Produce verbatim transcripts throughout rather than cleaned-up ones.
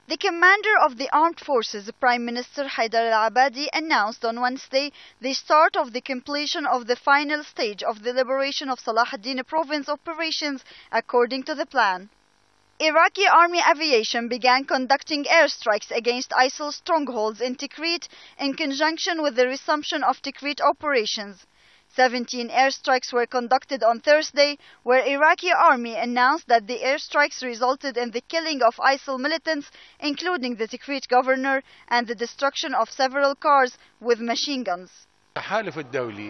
The commander of the armed forces, Prime Minister Haider al-Abadi, announced on Wednesday the start of the completion of the final stage of the liberation of Salah ad-Din province operations according to the plan. Iraqi army aviation began conducting airstrikes against ISIL strongholds in Tikrit in conjunction with the resumption of Tikrit operations. seventeen airstrikes were conducted on Thursday, where Iraqi army announced that the airstrikes resulted in the killing of ISIL militants, including the Tikrit governor, and the destruction of several cars with machine guns. The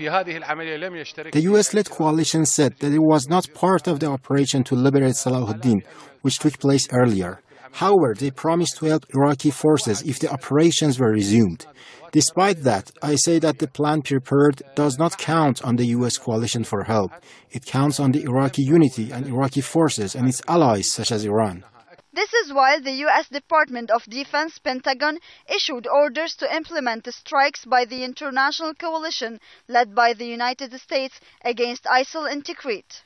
U S-led coalition said that it was not part of the operation to liberate Salahuddin, which took place earlier. However, they promised to help Iraqi forces if the operations were resumed. Despite that, I say that the plan prepared does not count on the U S coalition for help. It counts on the Iraqi unity and Iraqi forces and its allies such as Iran. This is while the U S Department of Defense Pentagon issued orders to implement the strikes by the international coalition led by the United States against ISIL in Tikrit.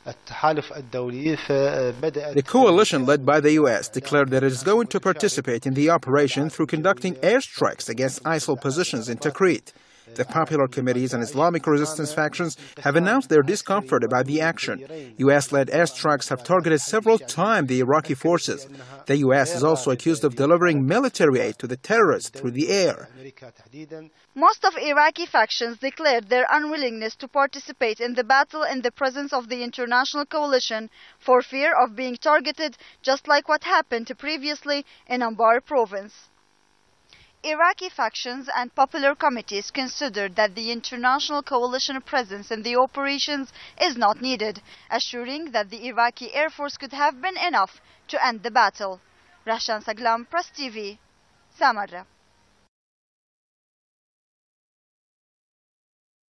The coalition led by the U S declared that it is going to participate in the operation through conducting airstrikes against ISIL positions in Tikrit. The Popular Committees and Islamic resistance factions have announced their discomfort about the action. U S-led airstrikes have targeted several times the Iraqi forces. The U S is also accused of delivering military aid to the terrorists through the air. Most of Iraqi factions declared their unwillingness to participate in the battle in the presence of the international coalition for fear of being targeted, just like what happened previously in Anbar province. Iraqi factions and popular committees considered that the international coalition presence in the operations is not needed, assuring that the Iraqi Air Force could have been enough to end the battle. Rahshan Saglam, Press T V, Samarra.